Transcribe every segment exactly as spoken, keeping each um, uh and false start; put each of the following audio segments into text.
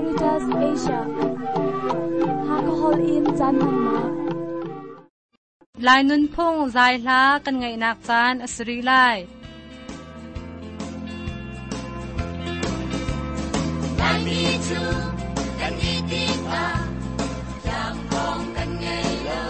Caritas Asia Hakahol in Janmanma Lai nun pong zai hla kan ngai nak chan asri lai Lai mi chu kan ni ti ta jam kong kan ngai lo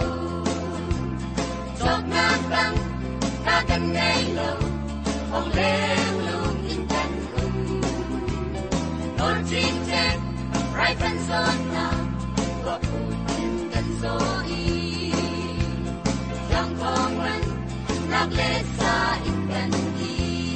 chok nak bang ta kan ngai lo ong leng lung in kan um nor jing chen right kan son na wa pu in kan so i yang kong ran nak le sa in kan i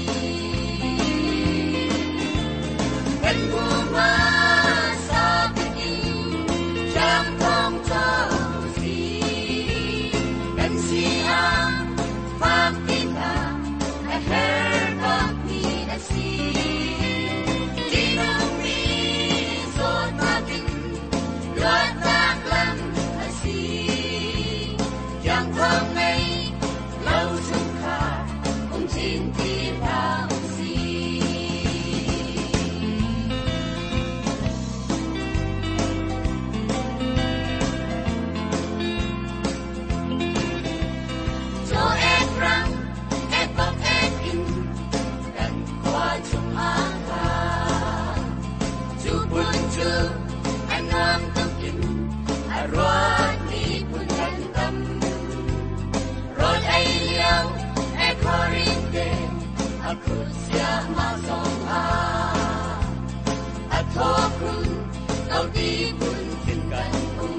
kan bu ma sa pi yang kong cho si kan si a fa pi ta a her ka pi a si ti no mi so ta tin lo ta lam a si yang kong nei lâu sung kha cùng chín ti bao si cho em răng em bóc em in gần qua chung áng ca chu buồn chu anh nam tâm in a ruột đi buồn chân tâm rồi ai liao e korin de a kusia ma song a a to kun tao đi buồn chân gần cùng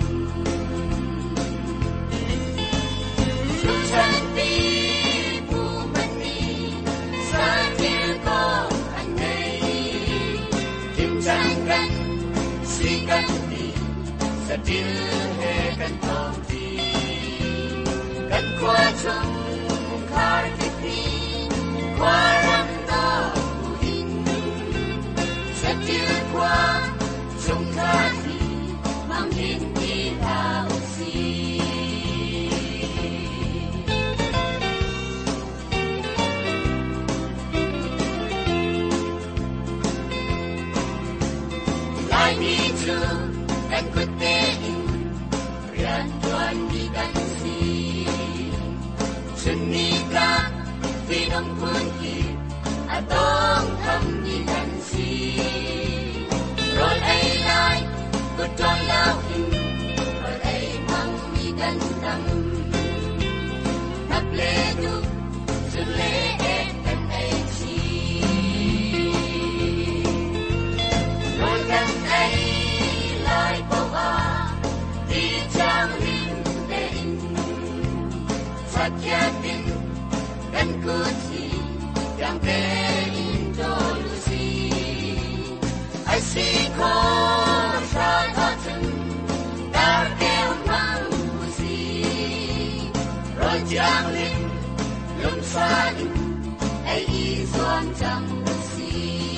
chu chân đi bu man đi sa thiên có anh này kim chân gần si gần đi sa thiên he gần tao đi gần qua chung khar ti ti qua ram ta u hin sa tir qua chung khar ti mang hin ti lao si lai mi chu kan kut te in rian tuan di kan si Sunika vì đông quân kỳ a tông thầm đi gần si rồi ai lại vượt tròn lao hình rồi ai mang đi gần tâm nắp lê du dừng lê em gần ai chi rồi gần ai lại bao à đi trang hình để in sát gia đình gần cốt gì yang te introduci ai si ko tra ta chân dar kêu mang si rồi giang lên lum sa in ai y doan chẳng si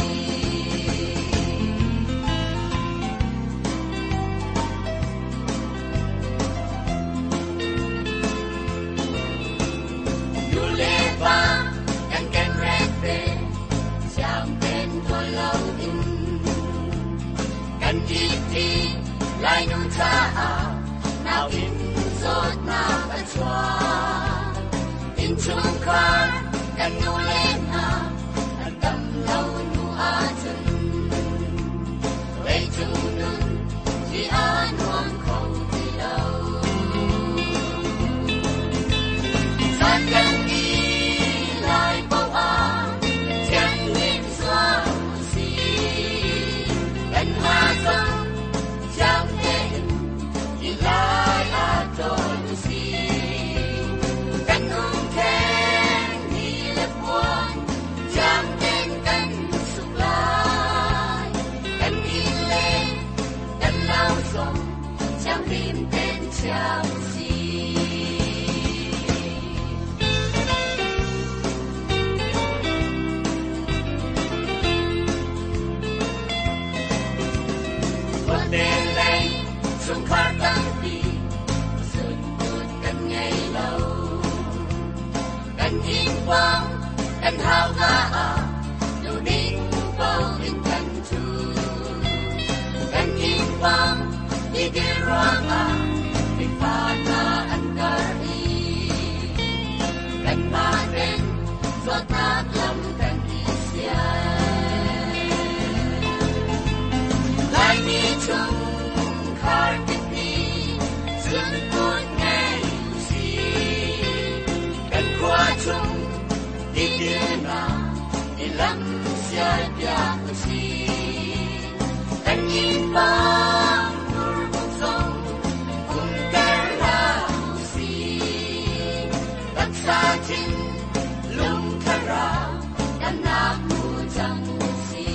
ba kan kan rete chạm tên tôi lâu in kan ti ti lai nu cha a nào in zot na a chua in chung kar kan nu lên na an tâm lâu nu a chân vậy chung nun chỉ an hoang khâu đi lâu san kan lai bao a chẳng nên xóa gì gần hoa sông chẳng nên chỉ lai a trôi gì gần nung khen đi lập buồn chẳng nên gần sụp lại gần đi lên gần lao sông chẳng tìm tên chào gì đêm lên xuống khát tăng đi xuân tuột cần ngày lâu cần yên quang cần hao ga à lưu ninh bao in cần chu cần Idirwanga Ipana Angari Kanmanen Zotaklam Kanisya Laini Chung Kartini Sunpun Ngay Usi Kankwa Chung Idirna Ilam Siya Biya Usi Kanyipang Urbungsong Kung Kara Usi Pagsatin Lungkara Anak mo Jang Usi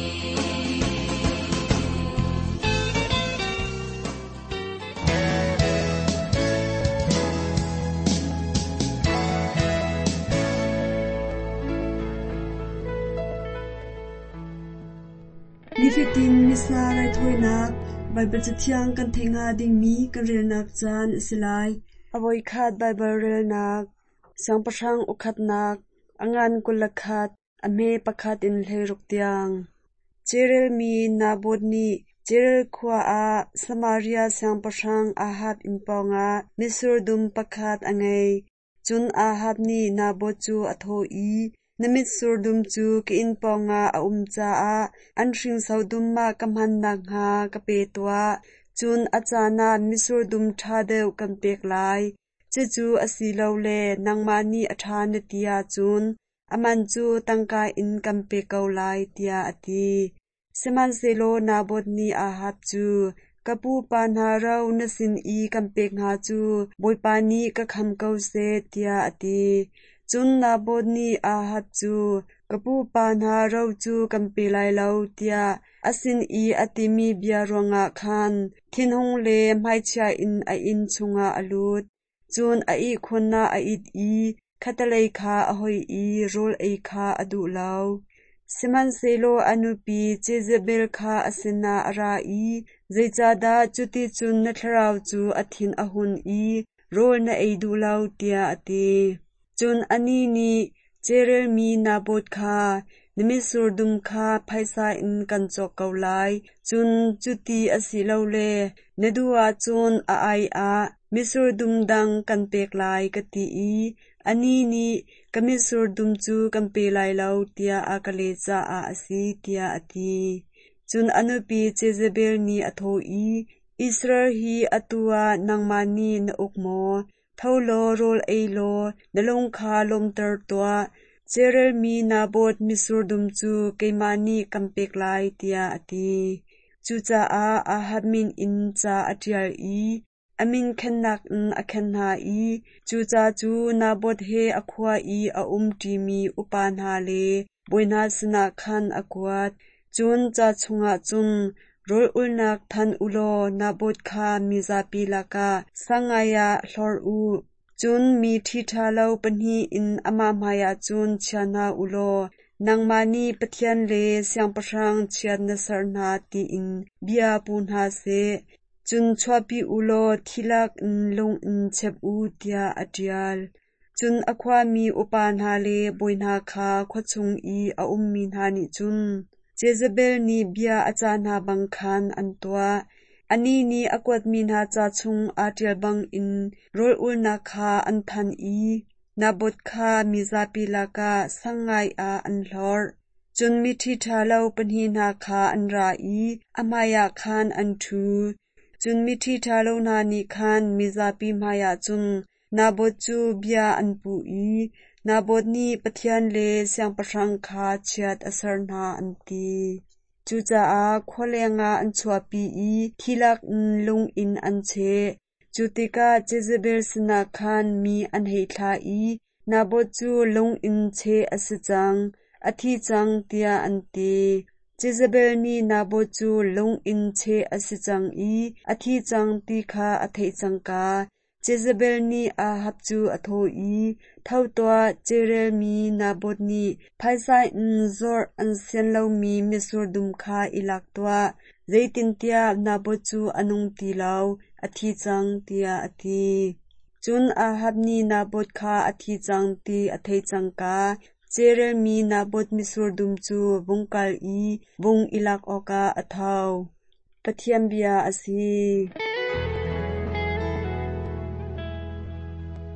Nifitin misna rai thoinak Bible chithiang kan thenga ding mi kan rel nak chan silai avoi khat Bible rel nak sang pasang ukhat nak angan kulakhat ame pakhat in hlei tiang cherel mi nabot ni cherel khwa a Samaria sang pasang ahab in pawnga misur dum pakhat angai chun ahab ni nabot chu atho i namit surdum chu ke in pawnga a umcha a anhring saudum ma kamhan nak nga kapetwa chun achana misurdum thadeu kampek lai chechu asilo le nangmani athana tia chun aman chu tangka in kampekau lai tia ati seman selo nabot ni ahab chu kapu panha rau nasin i kampek nga chu boipani ka khamkau se tia ati chun nabot ni ahab chu kapu panha rau chu kampelai lau tia asin i atimi bia ronga khan thinhong le maichia in a in chunga alut chun a i khonna a it i khatalei kha a hoi i rol ei kha adu lau siman selo anupi Jezebel kha asina ara i zeichada chuti chun na tharau chu athin ahun i rol na ei du lau tia ati chun ani ni cherel mi nabot kha nimisur dum kha phaisa in kanchok kaulai chun chuti asilo le nedua chun a ai a misur dum dang kanpek lai kati i ani ni kamisur dum chu kampelai lau tia a kalecha a asi tia ati chun anupi Jezebel ni atho i Israel hi atua nangmani na ukmo thaulo rol eilo nalong kha lomtar toa cherel mi nabot misurdum chu keimani kampek lai tia ati chucha a ahamin in cha atial i amin khennak n akhenha i chucha chu nabot he akhwa i a umti mi upanha le boina sna khan akwat chun cha chunga chun rol ulnak than ulo nabot kha mizapi laka sangaya hlor u chun mi thitha lau panhi in ama maya chun chana ulo nangmani pathian le syang pasang chian na sarna ti in bia punha se chun chwapi ulo thilak long in chep u tia atial chun akhwa mi upanha le boina kha khochung i a ummi na ni chun Jezebel ni bia achana bangkhan antwa ani ni akwat min ha cha chung atial bang in rol ulna kha anthan i nabot kha mizapi laka sangai a anhlor chun mi thitha lau panhi na kha anra i amaya khan anthu chun mi thitha lau na ni khan mizapi maya chun nabot chu bia anpu i nabot ni pathian le syang pasang kha chiat asarna anti chucha a kholenga anchwapi i thilak lung in anche chutika Jezebel sna khan mi anhei thla i nabot chu lung in che asachang athi chang tia anti Jezebel ni nabot chu lung in che asachang i athi chang ti kha athei changka Jezebel ni ahab chu atho i thautwa cherel mi nabot ni phaisa nzor ansian lau mi misur dum kha ilaktwa zeitin tia nabot chu anung ti lau athi chang tia ati chun ahab ni nabot kha athi chang ti athei changka cherel mi nabot misur dum chu bungkal i bung ilak oka athau pathiam bia asi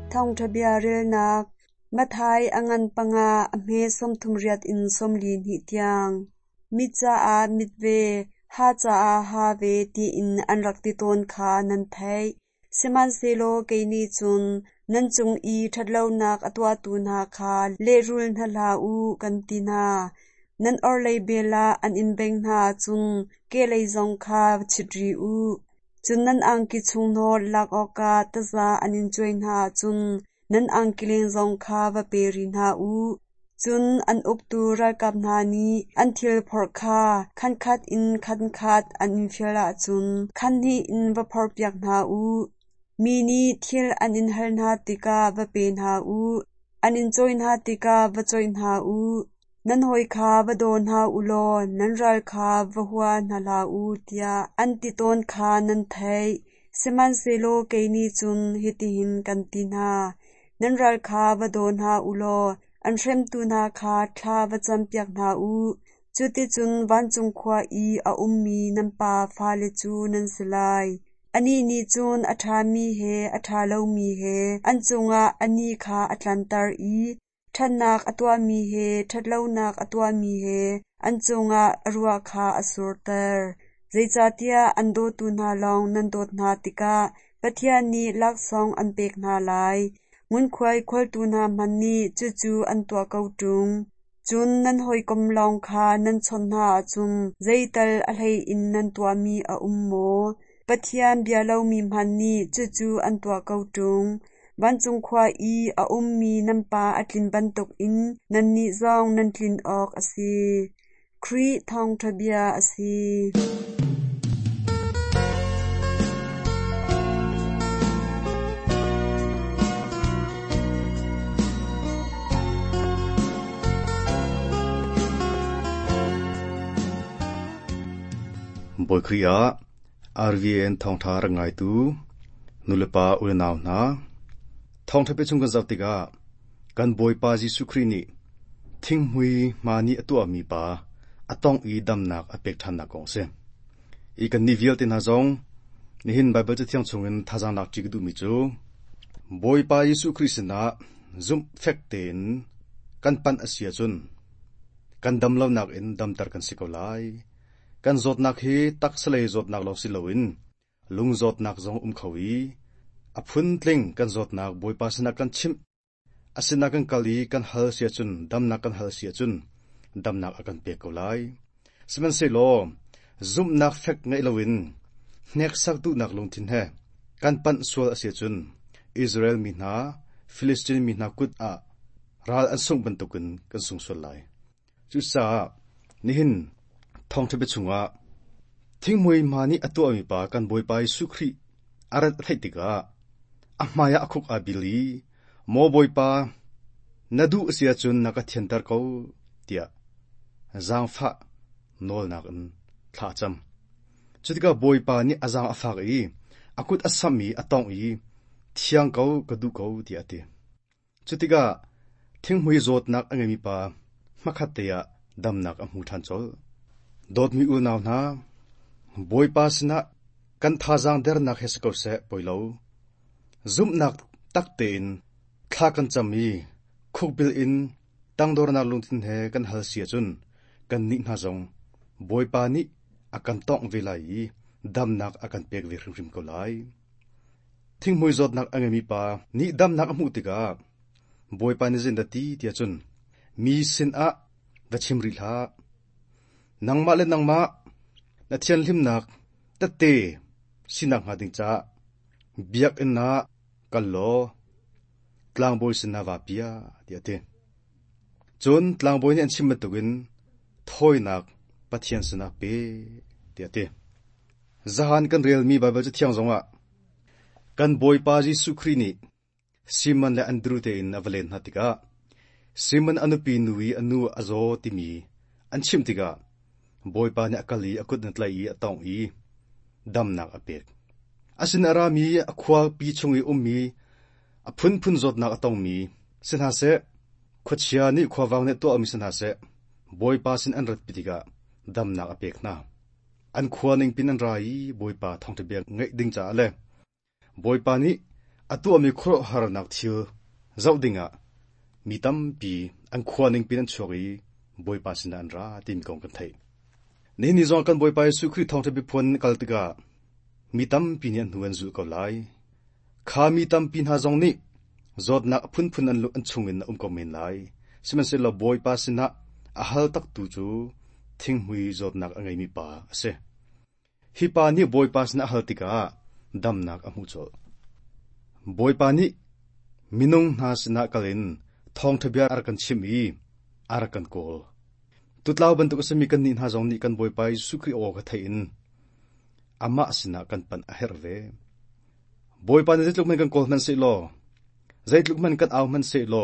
ท่องทะเบียเรลนักมาไทยอังันปังาอเมสมทุมเรียดอินสมลีนหิตยังมิจาอามิดเวฮาจาอาฮาเวตีอินอันรักติตนคานันไทยสมันเซโลเกนีจุนนันจุงอีทัดเลานักอตัวตูนาคาเลรุลนลาอูกันตินานันออร์เลเบลาอันอินเบงนาจุนเกเลยจงคาชิดรีอูจุนนันอังกิชุงโนลักออกาตซาอันอินจวยนาจุนนันอังกิเลงจงคาวะเปรินาอูจุนอันอุบตูรักับนานีอันทิลพอร์คาขันคัดอินขันคัดอันอินฟิลาจุนขันนีอินวะพอร์เปียกนาอูมีนีทิลอันอินเฮลนาติกาวะเปนาอูอันอินจอยนาติกาวะจอยนาอูนันหอยคาวะโดนนาอุโลนันรัลคาวะหัวนาลาอูเตียอันติตนคานันไทยสมันเซโลเกนีจุนฮิติหินกันตินานันรัลคาวะโดนนาอุโลอันเรมตูนาคาทาวะจำเปียกนาอูจุติจุนวันจุงควาอีอาอุมมีนันปาฟาเลจูนันสลายอันนี้นี่จุนอัฐามีเฮอัฐาเลามีเฮอันจุงะอันนี้คาอัตลันตาอีทันนักอตัวมีเฮทัดเลานักอตัวมีเฮอันจุงะรัวคาอสุรเตอร์ใจจาเตียอันโดตูนาลองนันโดดนาติกาปะเทียนีลักซองอันเปกนาลายงุนควายควายตูนามันนี่จูจูอันตัวเกาจุงจุนนันหอยกำลองคานันชนหาจุงใจตัลอะไรอินนันตัวมีอาอุมโมปะเทียนเบียเลามีมันนี่จูจูอันตัวเกาจุงวันจุงควาอีอาอุมมีนันปาอัตลินบันตกอินนันนิซองนันลินออกอสีครีทองทะเบียอสีบอยครียาอาร์วีเอ็นทองทารังไงตูนุลปาอุลนาวนาทองทะเปชุงกันจับติกากันบอยปาจิสุครีนีทิ้งหุยมานีอตัวมีปาอตองอีดำนักอเปกทันนักองเซอีกันนิวิลตินาจงนิหินไบเบิลจะเที่ยงชงเงินทาจังนักจิกดูมิจูบอยปาจิสุคริสนาซุมเฟกเตนกันปันอาเซียจุนกันดำเล่านักอินดำตากันสิกอไลกันจดนักฮีตักสเลจดนักลอสิลวินลุงจดนักจงอุ้มเขาวีอพุนตลิงกันจดนักบอยปาสนักกันชิมอาศินักกันกาลีกันฮัลเสียจุนดำนักกันฮัลเสียจุนดำนักกันเปียกเอาไลสมันเซโลซุมนักเฟกไงลวินเนกสักดูนักลงทินเฮกันปันสวลเสียจุนอิสราเอลมีนาฟิลิสตินมีนากุดอารัลอันส่งบรรทุกันกันส่งสวลไลจุสานิหินทองทะเบชุงะทิ้งมวยมานี่อตัวมีปากันบอยไปสุครีอารัดไทติกาอามายาคุกอาบิลีโมบอยปานาดูเสียจุนนักเทียนตาเขาเตียจางฟ้าโนลนักอันท้าจำจุดก็บอยปานี่อาจางฟ้าอีอากุดอาสามีอตองอีเทียงเขากระดูเขาเตียเตียจุดก็ทิ้งมวยโจดนักอันมีปามาขัดเตียดำนักอมูทันโจดอดมีอุณาวนาบอยปาสนะกันท้าจางเดรนักเฮสกอเซปอยเลวซุมนักตักเตนคลากันจำมีคุกบิลอินตั้งดอรนักลงทินเฮกันฮัลเสียจุนกันนินาจงบอยปานี่อากันต้องเวลาอีดำนักอากันเปียกเวริมริมก็ไลทิ้งมวยจดนักอังมีปานี่ดำนักอมุติกาบอยปานี่จินดาตีเตียจุนมีสินอะดัชิมริลานังมาเลนังมานาเทียนลิมนักตะเตสินักหาดิงจ้าเบียกอินนากัลโลตลางบอยสินนาวาปียเดียเตจนตลางบอยเนี่ยชิมตุกินถอยนักปะเทียนสินาเปเดียเตจานกันเรียลมีบาเบจะเที่ยงจงอ่ะกันบอยปาจิสุครีนีซิมันและอันดรูเตอินอเวเลนฮัติกาซิมันอนุปีนุยอนุอโซติมีอันชิมติกาบอยปาเนี่ยกะลีอกุดนัตไลอีตองอีดำนักอเปกอาศินอารามีอควาปีชงอีอุมมีอพุนพุนจดนักตองมีสินหาเสขวดเชียนี่ควาวางเนี่ยตัวมีสินหาเสบอยปาสินอันรัดปิติกาดำนักอเปกนาอันควานิงปินันไรบอยปาทองทะเบียงไงดิ่งจ่าเลยบอยปานี่ atu ami khro har nak thil zaudinga mitam pi an khwaning pin an chori boy pasin an ra tin kong kan thai nei ni zong kan boy pa su khri thong thabi phon kaltiga mitam pin an huan zu ko lai kha mitam pin ha zong ni zot na phun phun an lu an chungin um ko min lai siman se lo boy pasina a hal tak tu chu thing hui zot nak angai mi pa ase hi pa ni boy pasna hal tika dam nak amu chol boy pa ni minung na sina kalin thong thabia arkan chimi arkan kol tutlaw ban tu kasami kan nin ha zong ni kan boy pai sukri o ka thain ama sina kan pan a herve boy pa ni zitluk man kan kol man se lo zaitluk man kan aw man se lo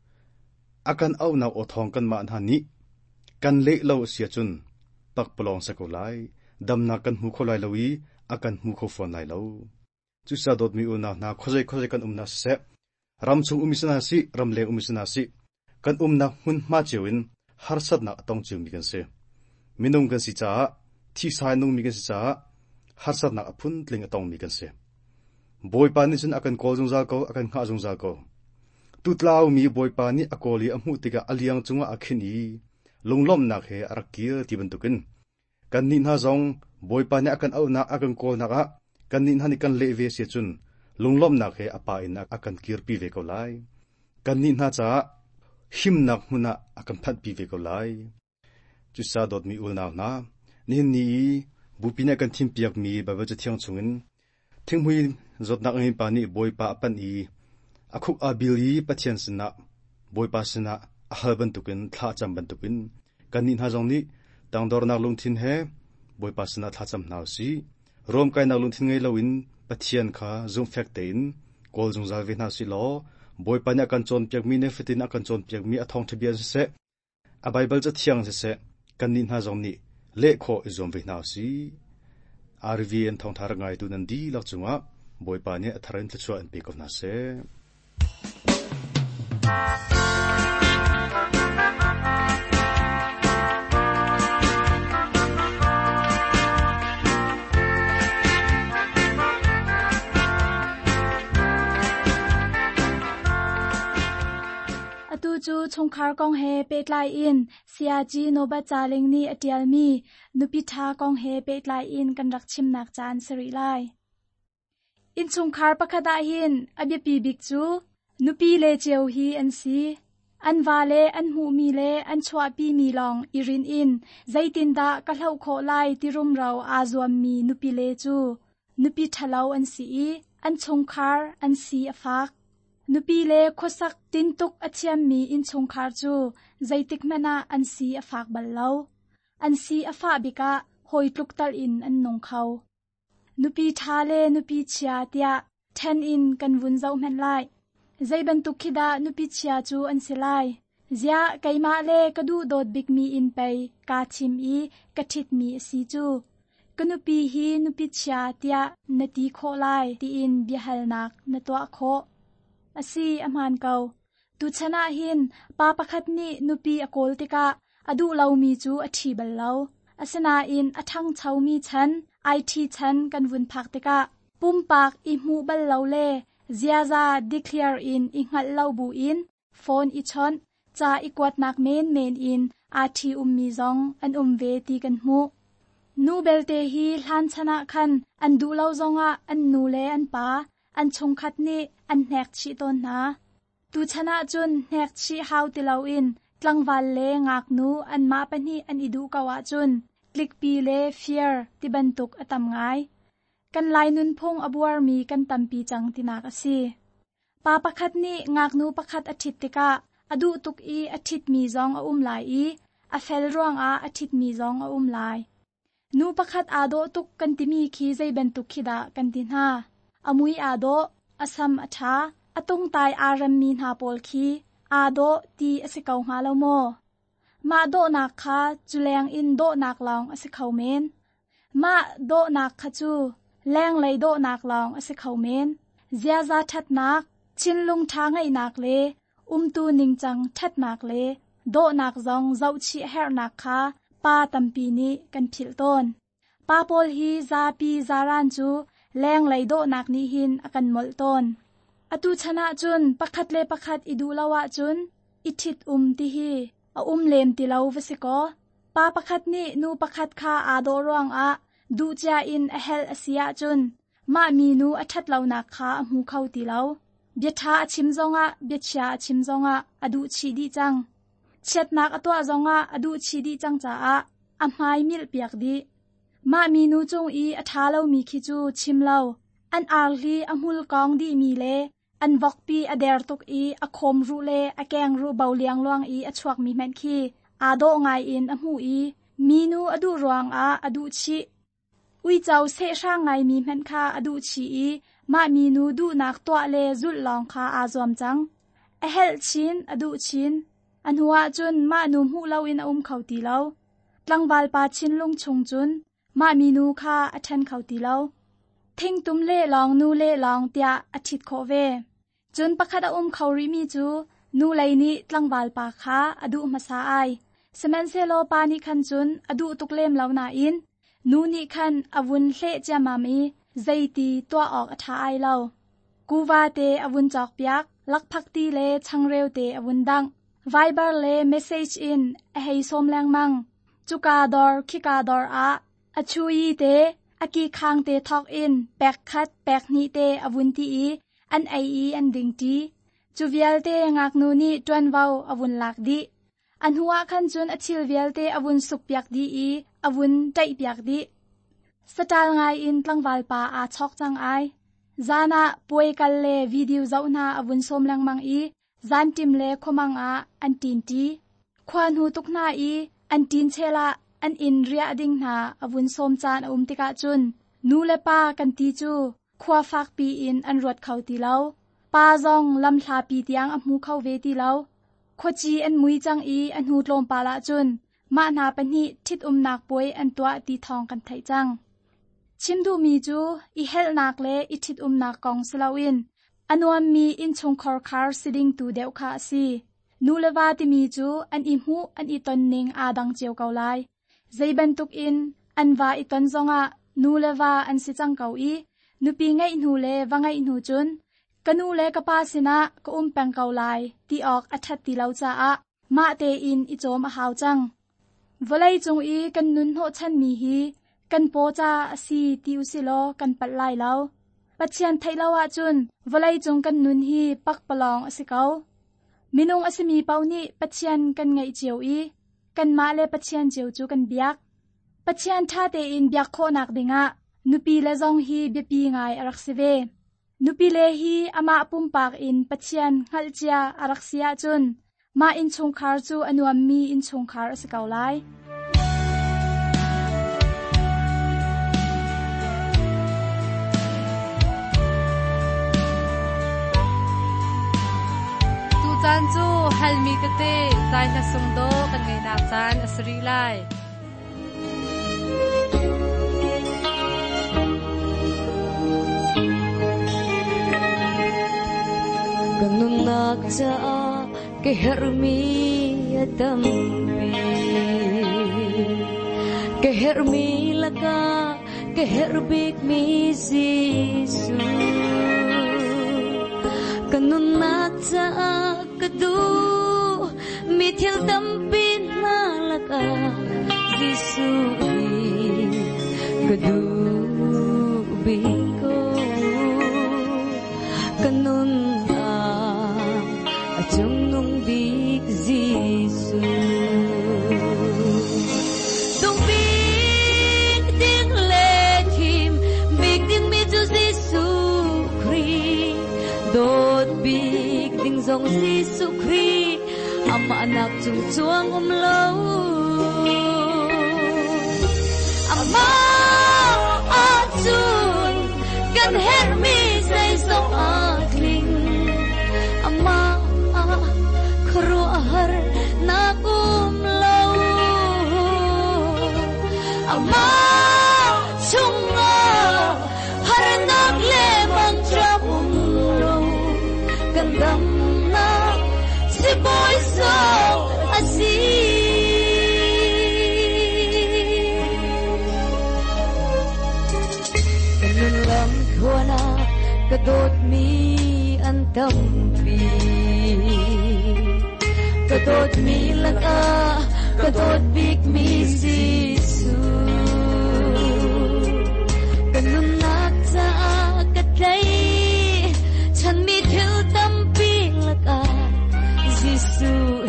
akan aw na o thong kan ma na ni kan le lo sia chun tak polong sa ko lai dam na kan hu kholai lowi akan hu kho fon lai lo chu sa dot mi una na khojai khojai kan umna se ram chung umisna si ram le umisna si kan umna hun ma chewin har sat na tong chu mi kan se minung kan si cha thi sai nung mi kan si cha har sat na phun tling atong mi kan se boy pa ni chun akan kol jung za ko akan kha jung za ko tutlaw mi boy pa ni akoli amu tika aliang chunga akhini lunglom na khe arakir ti bantukin kan nin ha zong boy pa ni akan au na akan kol na ka kan nin hani kan le ve se chun lunglom na khe apa in akan kir pi ve ko lai kan nin ha cha him nak huna akan phat pi ve ko lai chu sa dot mi ul na na ni ni bupina kan thim piak mi ba ba cha thiang chungin thinghui zot nak ngai pa ni boy pa pan i akhuk abili pathian sina boy pa sina ahal ban tukin tha cham ban tukin kanin ha jong ni tangdor nak lungthin he boy pa sina tha cham naw si rom kai nak lungthin ngai lowin pathian kha zum factein kol jung zal ve na si lo boy pa nya kan chon piak mi ne fitin akan chon piak mi athong thabian se a bible cha thiang se se kanin ha jong ni le kho izom ve naw si rvn thong thar ngai tu nan di lak chunga boy pa ne atharin thachwa an pe ko na se chu chong khar kong he petlai in sia ji no ba chaling ni atial mi nupi tha kong he petlai in kan rak chim nak chan sari lai in chong khar pakhada hin abya pi bik chu nupi le cheu hi an si an wale an hu mi le an chwa pi mi long irin in zaitin da ka hlau kho lai tirum raw azwam mi nupi le chu nupi thalau an si an chong khar an si afak nupi le khosak tintuk achiam mi in chung khar chu zaitik mena an si afak ballo an si afa bika hoi tluktal in an nong khau nupi tha le nupi chia tia ten in kan vun zau men lai zaiban tukhida nupi chia chu an silai zia kaima le kadu dot big mi in pei ka chim i kathit mi si chu kanupi hi nupi chia tia nati kho lai ti in bihal nak na to kho asi amhan kau tu chana hin pa pakhat ni nupi akol tika adu laumi chu athi ballo asana in athang chaumi chan it chan kan vun phak tika pumpak i mu ballo le ziaza declare in ingal laubu in phone i chon cha ikwat nak men men in athi ummi zong an umve ti kan mu nu belte hi hlan chana khan an du lau zonga an nu le an pa an chung khat ni an nek chi ton na tu chana chun nek chi how ti lo in tlangwal le ngak nu an ma pani an idu kawa chun klik pi le fear ti bantuk atam ngai kan lai nun phong abuar mi kan tampi chang tinak asi pa pakhat ni ngak nu pakhat athit tika adu tuk i athit mi zong a um lai i a fel ruang a athit mi zong a um lai nu pakhat ado tuk kan timi khi zai ben tuk khida kan tin ha amui ado asam atha atung tai aram min ha pol khi ado ti asikau nga lo mo ma do nak kha chuleng in do nak long asikau men ma do nak kha chu leng lei do nak long asikau men zia za that nak chin lung tha ngai nak le um tu ning chang that nak le do nak zong zau chi her nak kha pa tampi ni kan thil ton pa pol hi za pi zaran chu leng lei do nak ni hin akan mol ton อตุชนะจุนปักขัดเลปักขัดอิดูลาวะจุนอิทิดอุมติฮีออุมเลมติลาววสิโกปาปักขัดนี่นูปักขัดคาอาโดรวงอะดูจาอินอเฮลอเซียจุนมามีนูอัทัดลาวนักคาอมูเข้าติลาวเบียทาชิมซงะเบียชาชิมซงะอดูชีดีจังเช็ดนักอตัวซงะอดูชีดีจังจ้าอะอำไมมิลเปียกดีมามีนูจงอีอัทาลาวมีคิจูชิมลาวอันอาร์ลีอมูลกองดีมีเลอันวอกปีอเดร์ตุกอีอคมรูเลอแกงรูเบาเลียงลวงอีอชวกมีแมนคีอาโดงายอินอมูอีมีนูอดูรวงอาอดูชิอุยเจ้าเสช่างไงมีแมนคาอดูชีอีมามีนูดูนักตัวเลจุดลองคาอาจอมจังอเฮลชินอดูชินอันหัวจุนมานูหูเลาอินอุมเขาตีเลาตั้งวาลปาชินลงชงจุนมามีนูคาอทันเขาตีเลาทิ้งตุ้มเล่ลองนูเล่ลองเตียอาทิตย์โคเวจุนปักขัดอุมเขาริมีจูนูไลนี้ตั้งวาลปาคาอดูมาซาไอสมันเซโลปานิคันจุนอดูตุกเล่มเลานาอินนูนี่คันอวุนเละจามามีใจตีตัวออกอัฐาไอเลากูวาเตอวุนจอกเปียกลักพักตีเลชังเร็วเตอวุนดังไวเบอร์เลเมสเซจอินเอให้สมแรงมังจุกาดอร์คิกาดอร์อาอชูยีเตอากีคางเตทอกอินแปกคัดแปกนี้เตอวุนตีอีอันไออีอันดิงตีจูเวลเตงักนูนี่จวนวาวอวุนลักดีอันหัวคันจุนอชิลเวลเตอวุนสุกเปียกดีอีอวุนใจเปียกดีสตาลไงอินตั้งวาลปาอาชอกจังไอจานะป่วยกันเลวิดีโอเจ้าหน้าอวุนสมแรงมังอีจานติมเลขมังอาอันตินตีควานหูตุกหน้าอีอันตินเชลาอันอินเรียดิงนาอวุนสมจานอุมติกาจุนนูเลปากันตีจูขวาฟักปีอินอันรวดเขาตีเลาปาซองลำทาปีเตียงอมูเข้าเวตีเลาขวจีอันมุยจังอีอันหูลมปาละจุนมานาปนิทิดอุมนักป่วยอันตัวตีทองกันไทจังชิมดูมีจูอีเฮลนักเลอิทิดอุมนักกองสลาวินอันวมมีอินชงคอร์คาร์สิดิงตูเดวคาซีนูเลวาติมีจูอันอิมูอันอิตอนนิงอาดังเจียวเกาไลใจบันตุกอินอันวาอิตอนซงะนูเลวาอันสิจังเกาอีนูปีไงนูเลวังไงนูจุนกนูเลกปาสินะก็อุมแปงเกาไลตีออกอัทัดตีเลาจ้าอะมาเตอินอิโจมหาวจังวลัยจงอีกันนุนโหชันมีฮีกันโปจาสีติวสิโลกันปัดไลเลาปัจเจียนไทยลาวะจุนวลัยจงกันนุนฮีปักปลองอสิเกามินงอสิมีเปานี่ปัจเจียนกันไงเจียวอีกันมาเลปัจเจียนเจียวจูกันเบียกปัจเจียนท่าเตอินเบียกโคนักดิงะนุปีเลซองฮีเบียปีไงอรักเซเวนุปีเลฮีอามาปุ่มปากอินปัจเจียนฮัลเจียอรักเซียจุนมาอินชงคาร์จูอนุอามีอินชงคาร์อสิเกาไลจานจูฮัลมีกเตใจนัสงโดกันไงนักจานอสรีไลกันนุนักจาke hermi adambi ke hermi laka ke herbik mi sisu kanun natsa kadu mithil tampin malaka sisu kadu biko kanun chung nung big zisu dong big ding let him big ding mi zu zisu kri dot big ding zong zisu kri ama anak chung chuang um lo ama achun kan her mi say song akling ama kruahar na kumlaw ama chunga har naglemang chamumlo gandam na si boy so asi kanun lam khwana kadot mi antampi kadot mi laga kadot big mi sisu kanun naksa kadai chan mi thil tampi laga sisu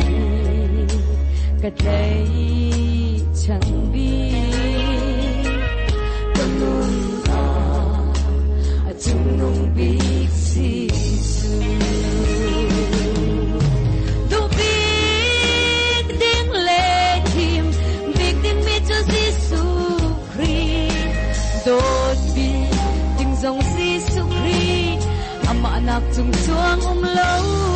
kadai chan bi kanun nung big sisu du big ding le him big ding mi cho sisu kri dot bi ding zong sisu kri ama anak chung chuang um lo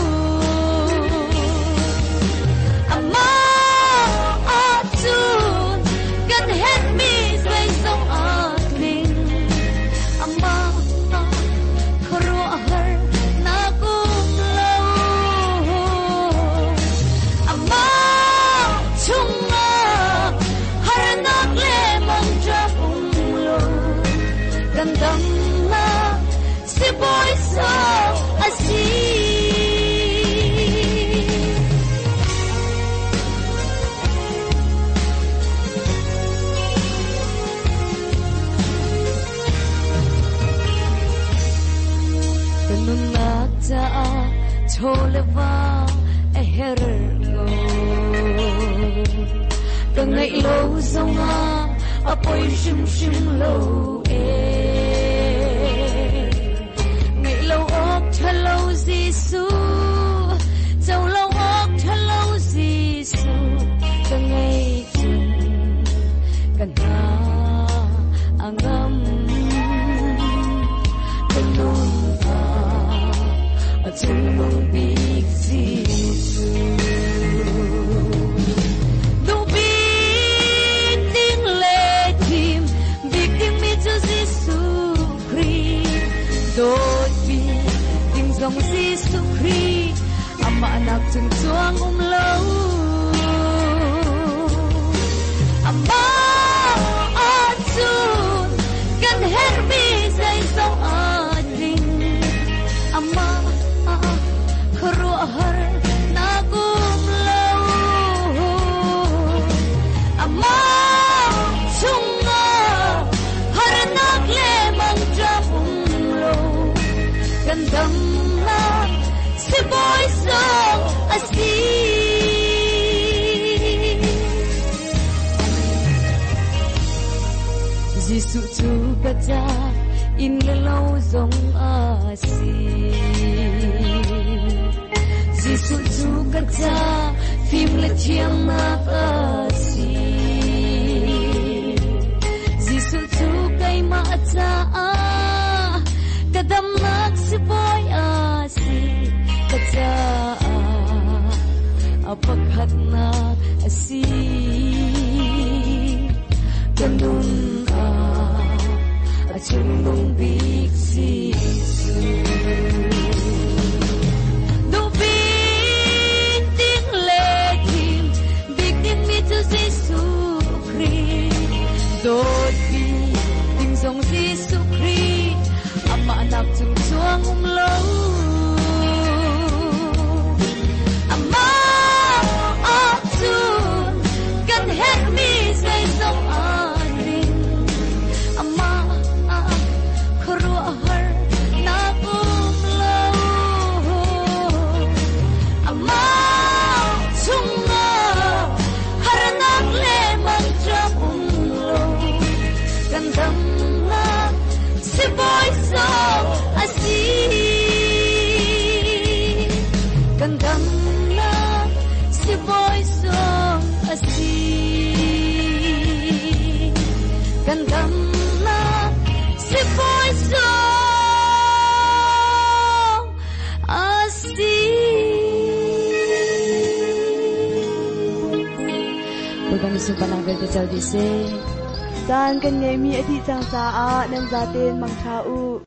ama a chun kan het mi sai song a ning ama gandang na si boy so asi kanun nata choleva a hergo kangai lo zonga apoy shim shim lo e hello Giêsu dầu lâu ốc hello Giêsu từng ngày chung cần ha angam cần luôn ta ở chung mong big Giêsu du big tiếng lệ tim big tiếng mi cho Giêsu Christ đôi dòng Giêsu Christ ama anak chung chuang um lo ama a chun kan her mi sai song a ding ama a khru har na gum lo ama chunga har nak le mang jam um lo kan dam si boy so asi Giêsu chu kacha in le lo zong asi Giêsu chu kacha phim le thiam na asi Giêsu chu kai ma cha a kadam nak si boy asi kacha apakhat na asi kanun a achung mong big Giêsu du big ding le him big ding mi cho Giêsu Christ dot bi ding zong Giêsu Christ ama anak chung chuang um lo si boy so asi gandang na si boy so asi gandang na si boy so asi Bukan isu pananggal kecau di se Dan kan ngay mi adi chang sa a nan zaten mang tha u